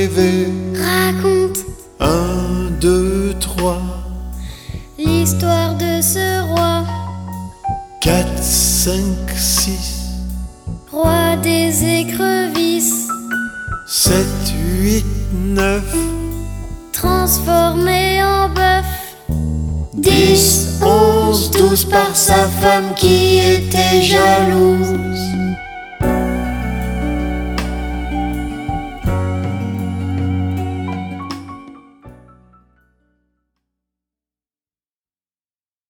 rêver. Raconte 1, 2, 3, l'histoire de ce roi, 4, 5, 6, roi des écrevisses, 7, 8, 9, transformé en bœuf. 10, 11, 12 par sa femme qui était jalouse.